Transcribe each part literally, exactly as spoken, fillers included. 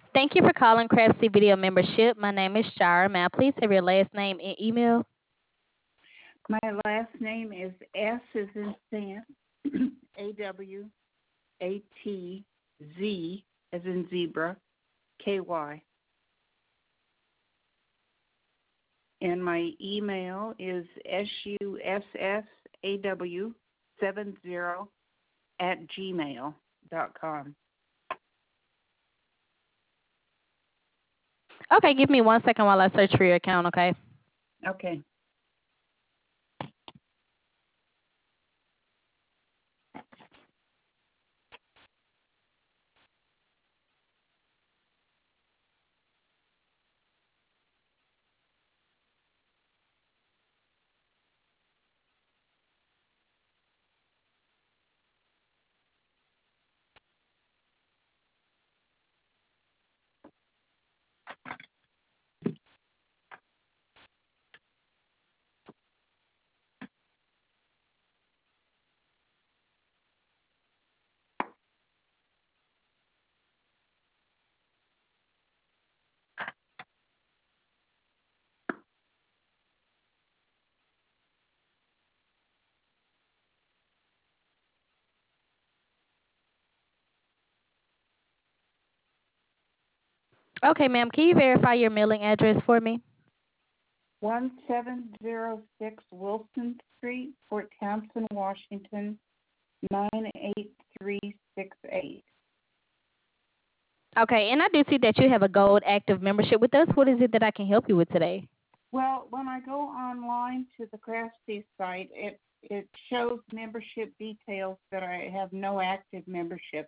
Thank you for calling Craftsy Video Membership. My name is Shara. May I please have your last name and email? My last name is S as in Sam, A W A T Z as in zebra, K Y. And my email is S U S S A W seven zero at gmail dot com. Okay, give me one second while I search for your account, okay? Okay. Okay, ma'am, can you verify your mailing address for me? one seven zero six Wilson Street, Fort Townsend, Washington, nine eight three six eight. Okay, and I do see that you have a gold active membership with us. What is it that I can help you with today? Well, when I go online to the Craftsy site, it it shows membership details that I have no active membership.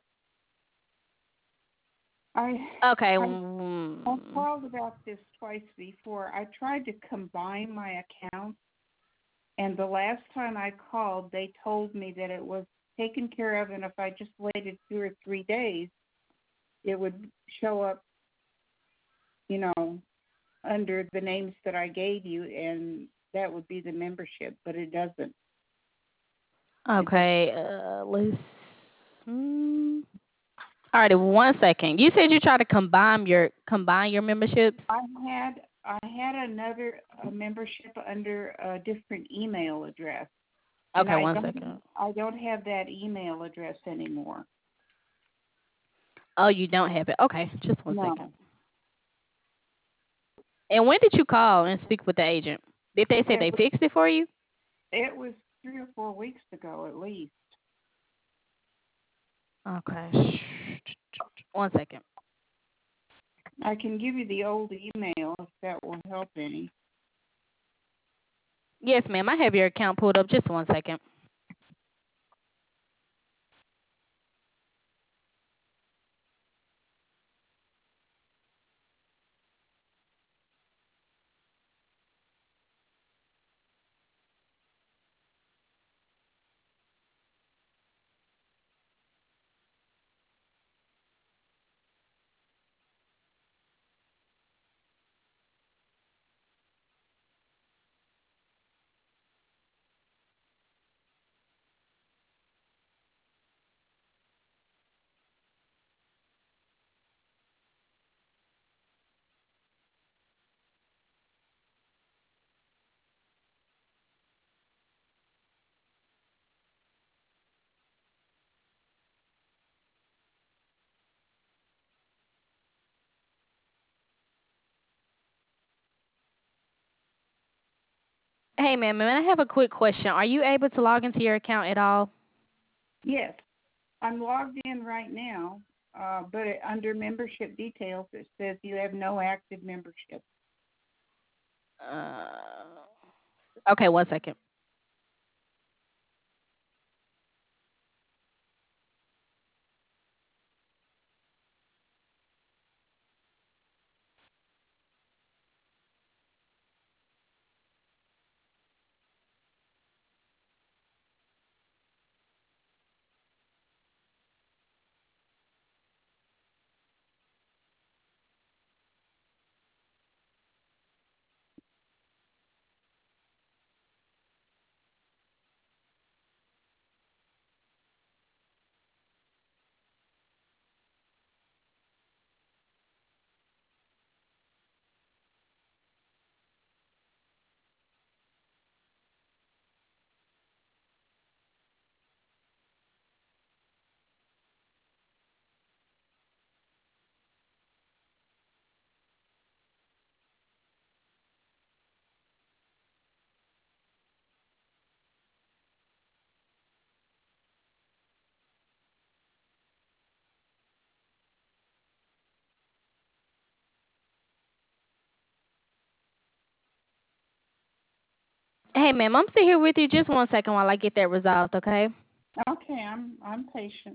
I Okay. I I've mm, called about this twice before. I tried to combine my accounts, and the last time I called, they told me that it was taken care of, and if I just waited two or three days, it would show up, you know, under the names that I gave you, and that would be the membership, but it doesn't. It doesn't. Okay, uh, let's. Mm, all righty, one second. You said you try to combine your combine your memberships. I had I had another uh, membership under a different email address, and Okay, I one don't second. I don't have that email address anymore. Oh, you don't have it. Okay, just one No, second. And when did you call and speak with the agent? Did they say it they was fixed it for you? it was three or four weeks ago at least. Okay, one second. I can give you the old email if that will help any. Yes, ma'am. I have your account pulled up. Just one second. Hey, ma'am, and I have a quick question. Are you able to log into your account at all? Yes, I'm logged in right now, uh, but it, under membership details it says you have no active membership. Uh, okay, one second. Hey, ma'am, I'm still here with you. Just one second while I get that resolved, okay? Okay, I'm I'm patient.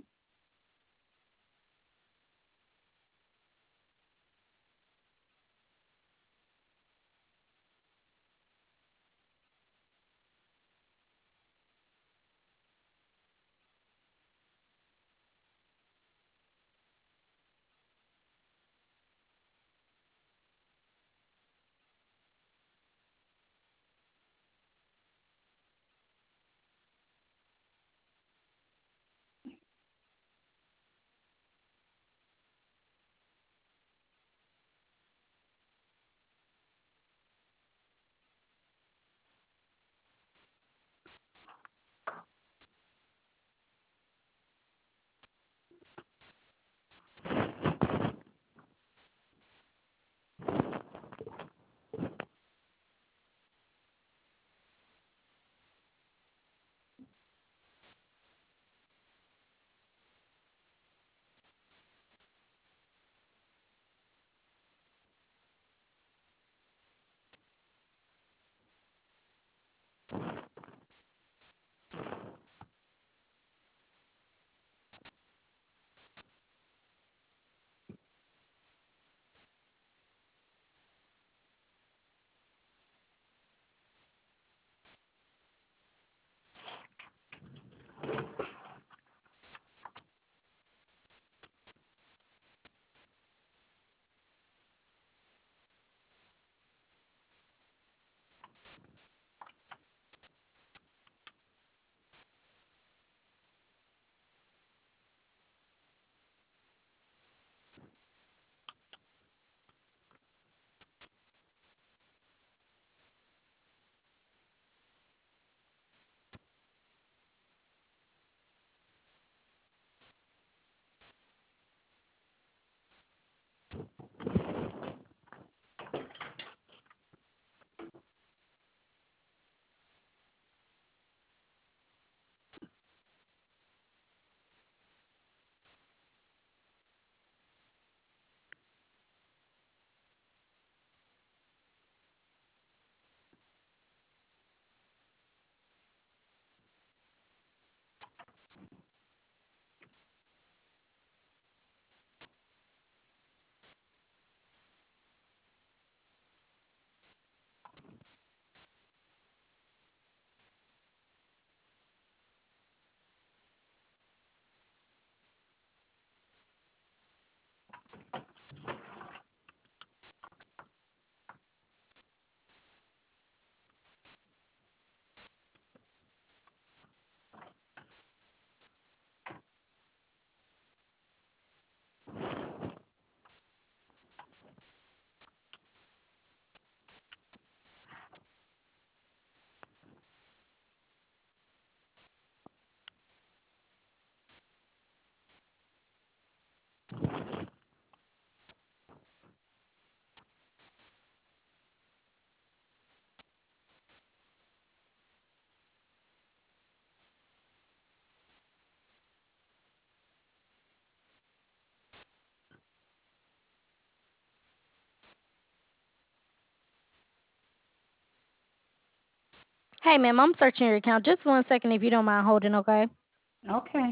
Hey, ma'am, I'm searching your account. Just one second if you don't mind holding, okay? Okay.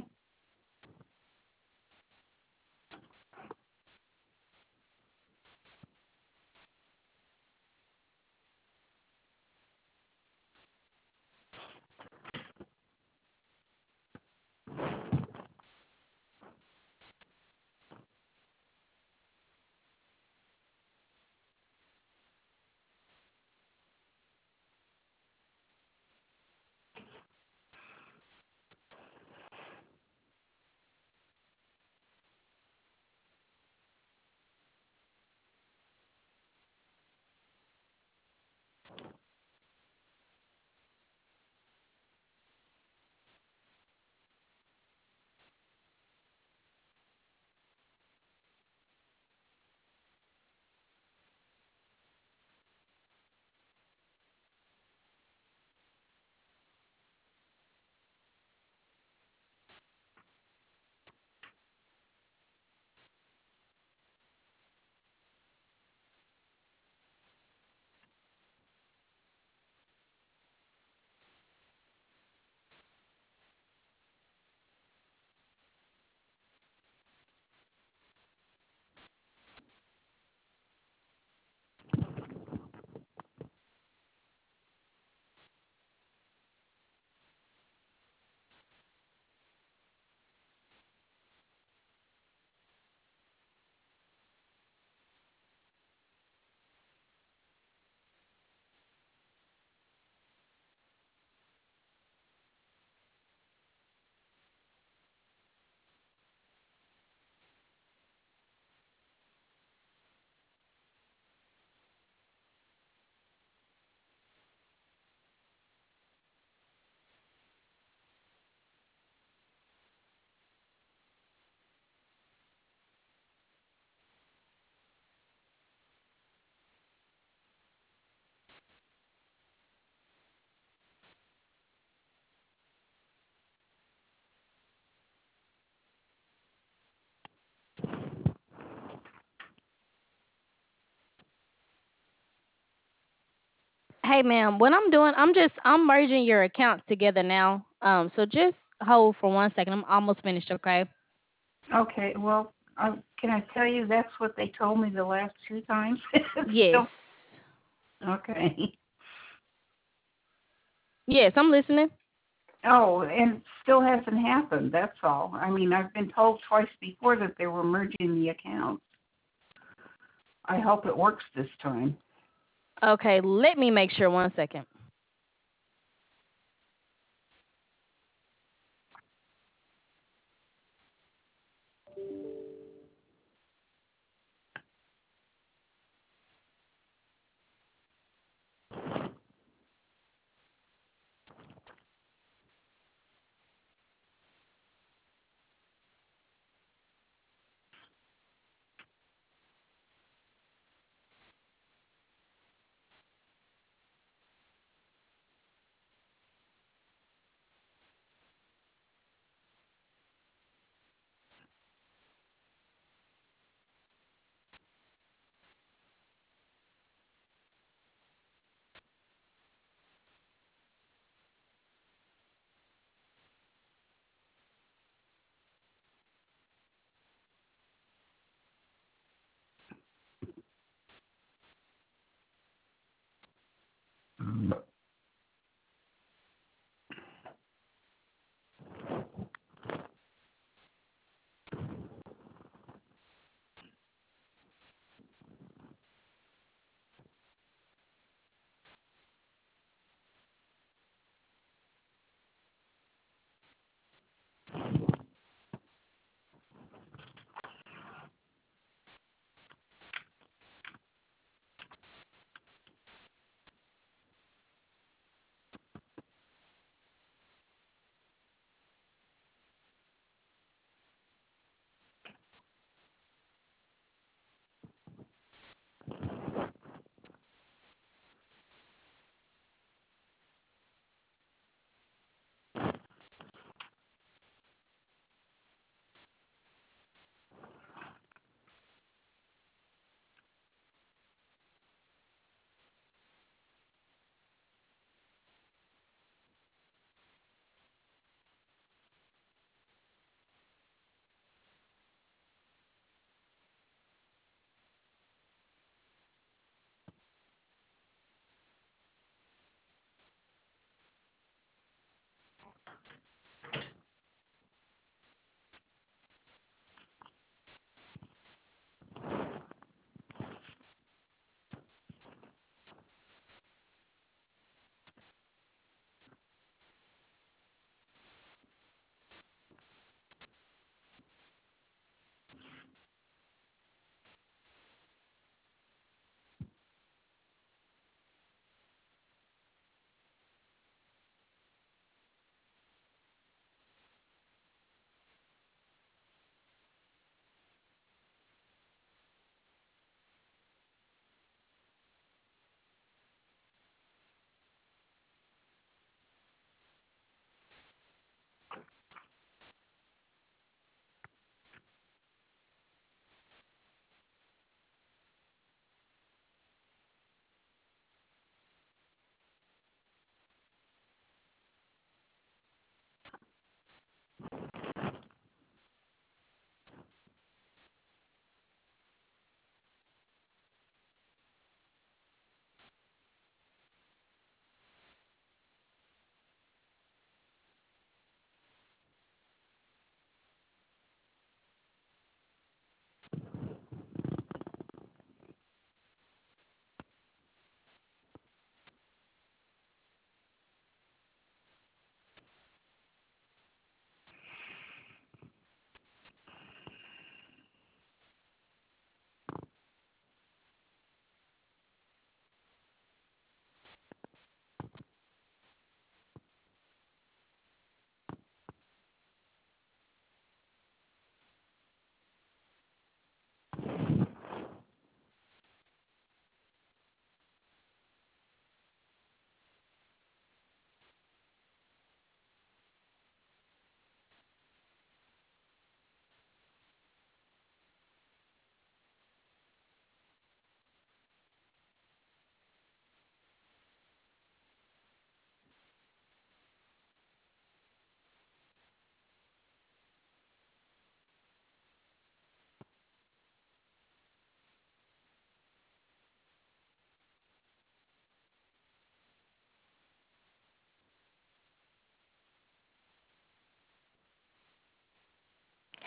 Hey, ma'am, what I'm doing, I'm just I'm merging your accounts together now. Um, so just hold for one second. I'm almost finished. Okay. Okay, well, uh, can I tell you that's what they told me the last two times? Still, Yes. okay. Yes, I'm listening. Oh, and it still hasn't happened. That's all. I mean, I've been told twice before that they were merging the accounts. I hope it works this time. Okay, let me make sure one second.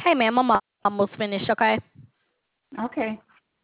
Hey, ma'am, I'm almost finished, okay? Okay.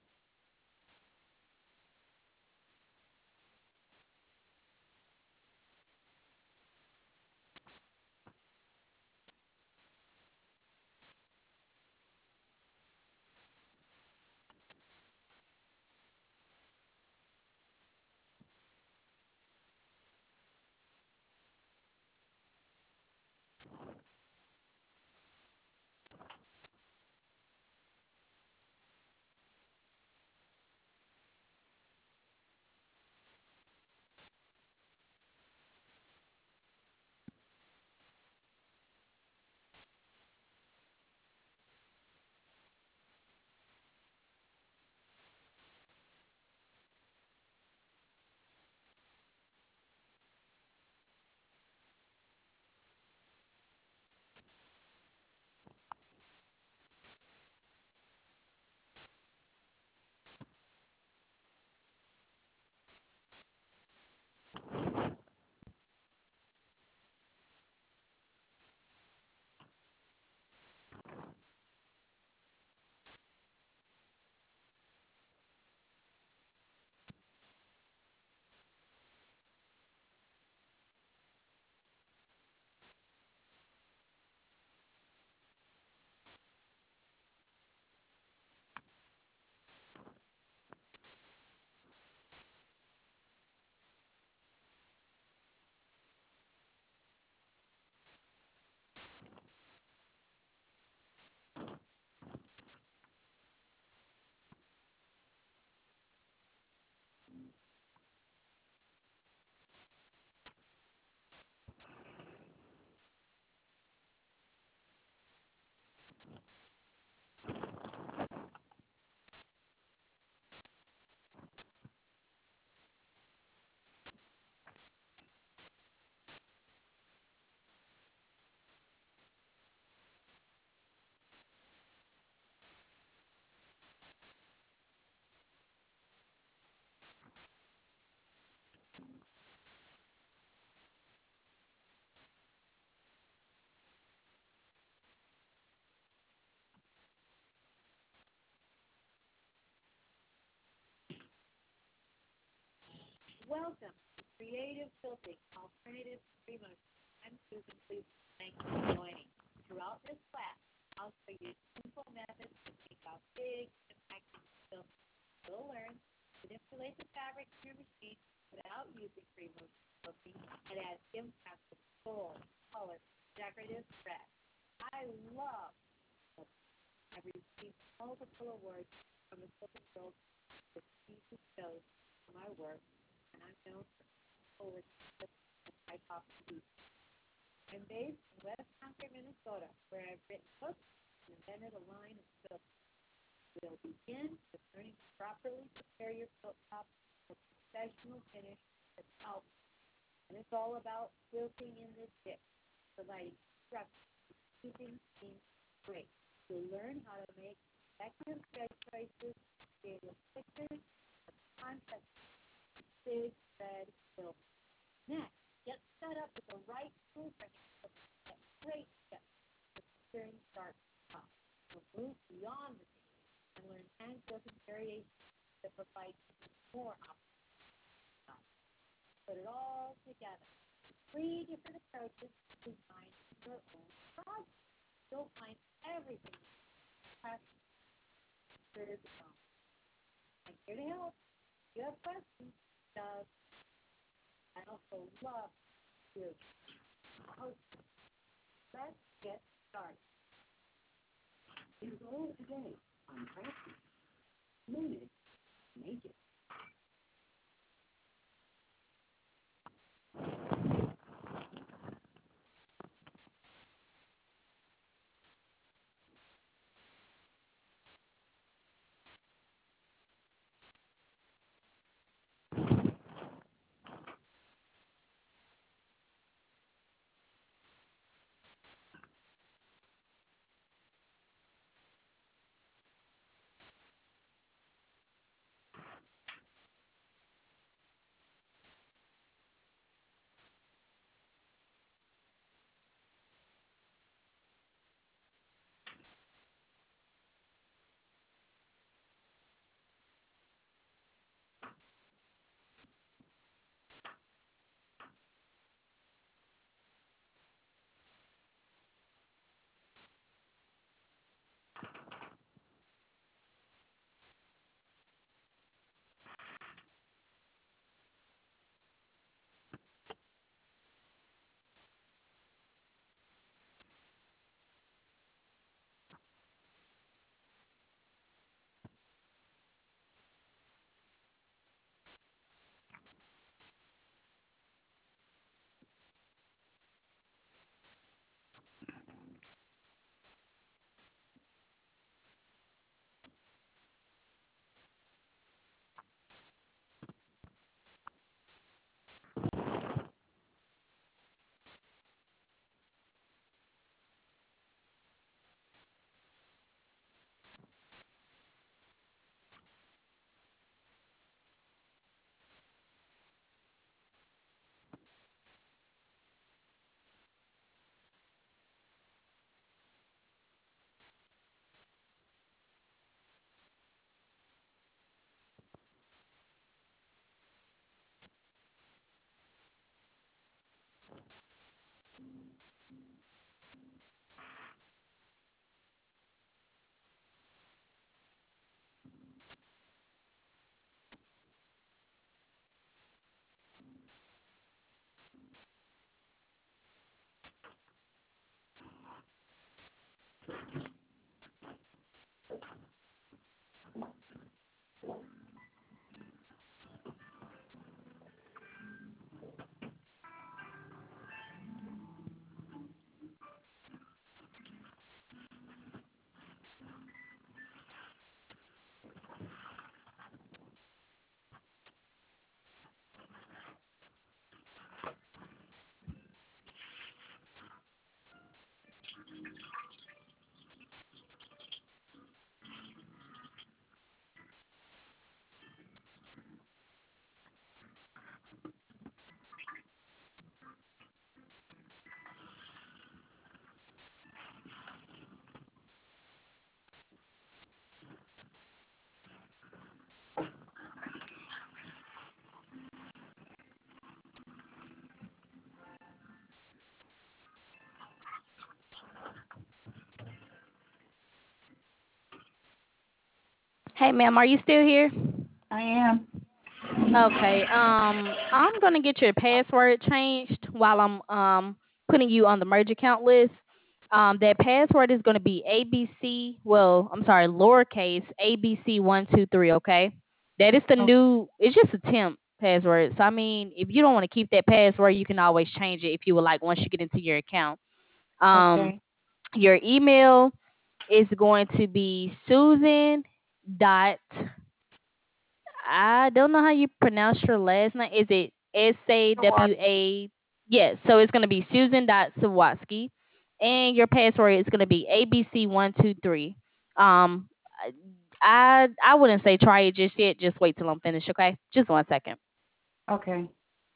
Welcome to Creative Quilting, Alternative Free Motion. I'm Susan Cleveland. Thanks for joining. Throughout this class, I'll show you simple methods to make a big impact in your quilting. You'll learn to manipulate the fabric in your machine without using free motion quilting and add impact with bold, color, decorative thread. I love quilting. I've received multiple awards from the quilting world for prestigious shows for my work, and I'm known for forward and high top beats. I'm based in West Concord, Minnesota, where I've written books and invented a line of quilts. We'll begin with learning to properly prepare your quilt top for professional finish that's out. And it's all about quilting in the dip, providing structure, keeping things straight. You'll learn how to make effective thread choices, creative pictures, and concepts of big thread quilt. Next, get set up with the right tool for that great step for securing sharp top. We'll move beyond the base and learn hand quilting variations that provide even more options. Put it all together. Three different approaches to design your own project. You'll find everything practice sure to become. I'm here to help. If you have questions, does I also love you. Okay, let's get started. Enroll today on Craftsy. Learn it, make it. Hey, ma'am, are you still here? I am. Okay. Um, I'm gonna get your password changed while I'm um putting you on the merge account list. Um, that password is gonna be A B C. Well, I'm sorry, lowercase A B C one two three. Okay. That is the Oh, new. It's just a temp password. So I mean, if you don't want to keep that password, you can always change it if you would like once you get into your account. Um, okay. your email is going to be Susan dot I don't know how you pronounce your last name. Is it S A W A? Yes. So it's gonna be Susan dot Sawatsky, and your password is gonna be A B C one two three. Um, I I wouldn't say try it just yet. Just wait till I'm finished. Okay. Just one second. Okay.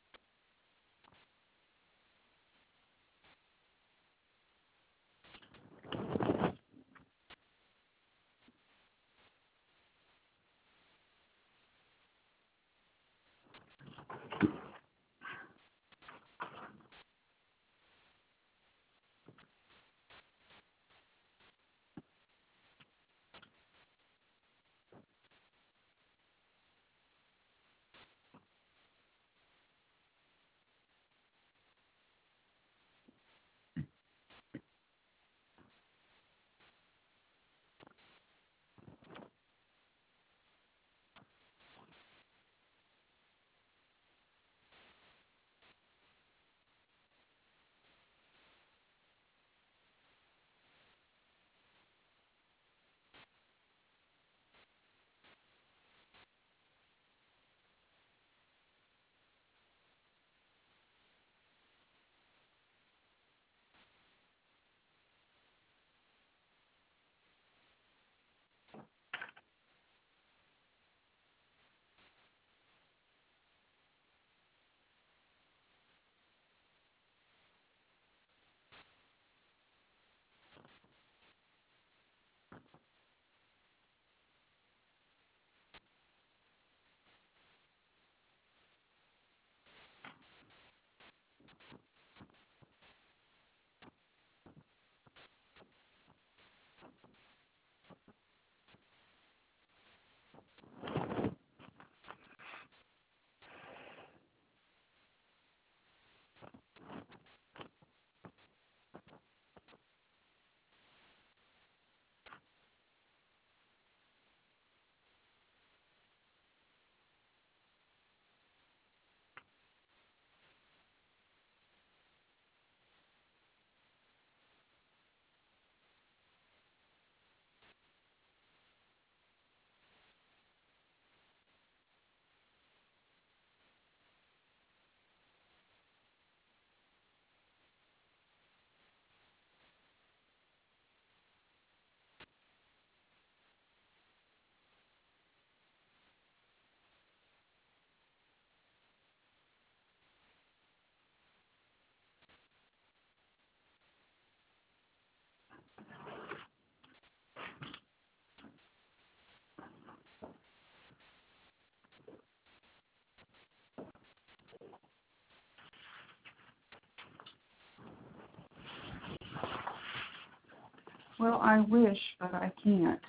Well, I wish, but I can't.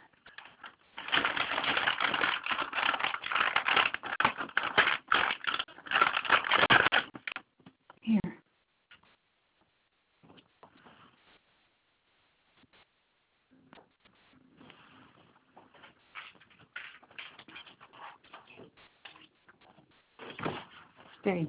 Here. Stay.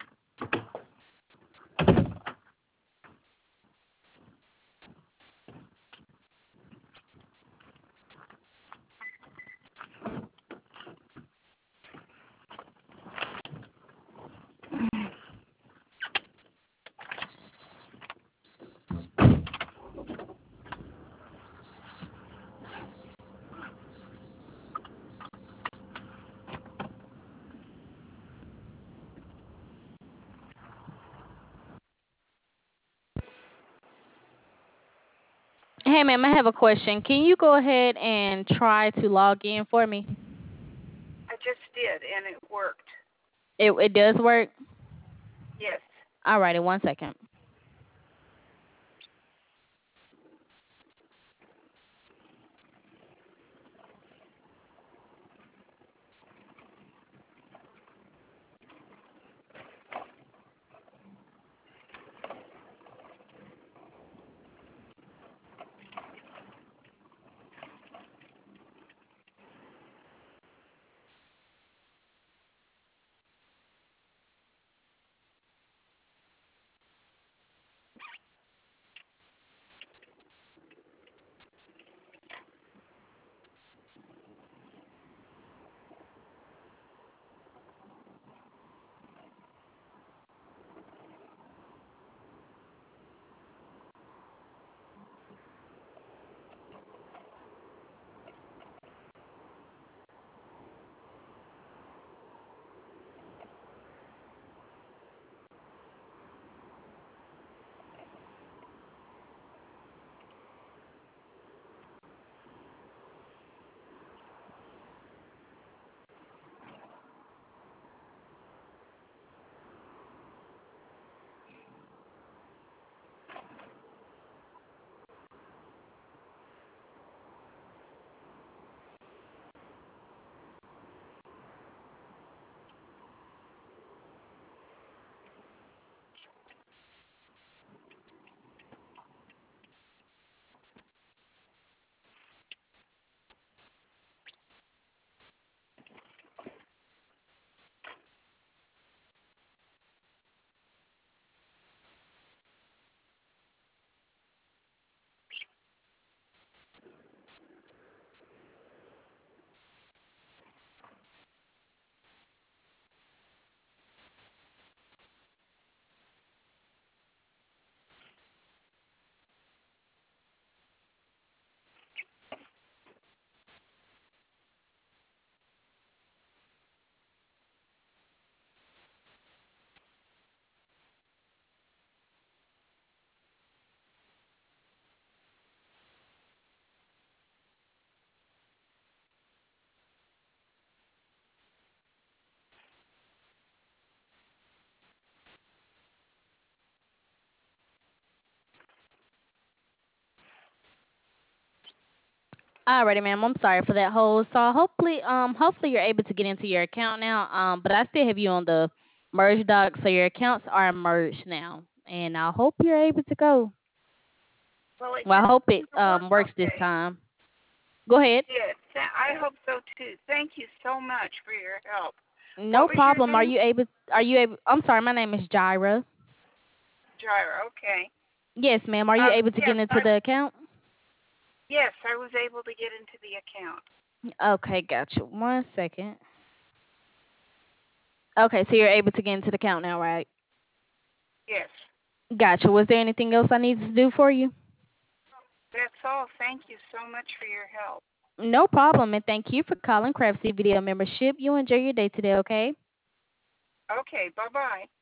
Hey, ma'am, I have a question. Can you go ahead and try to log in for me? I just did, and it worked. It it does work. Yes. All righty, one second. Alrighty, ma'am. I'm sorry for that hold. So hopefully, um, hopefully you're able to get into your account now. Um, but I still have you on the merge doc, so your accounts are merged now, and I hope you're able to go. Well, it Well, I did hope seem it to work um works this okay. time. Go It ahead. did. Th- I hope so too. Thank you so much for your help. What No was your problem. Are name? you able? Are you able? I'm sorry. My name is Jaira. Gyra. Okay. Yes, ma'am. Are you Um. able to Yes. get into I. the account? Yes, I was able to get into the account. Okay, gotcha. One second. Okay, so you're able to get into the account now, right? Yes. Gotcha. Was there anything else I needed to do for you? That's all. Thank you so much for your help. No problem, and thank you for calling Craftsy Video Membership. You enjoy your day today, okay? Okay. Bye bye.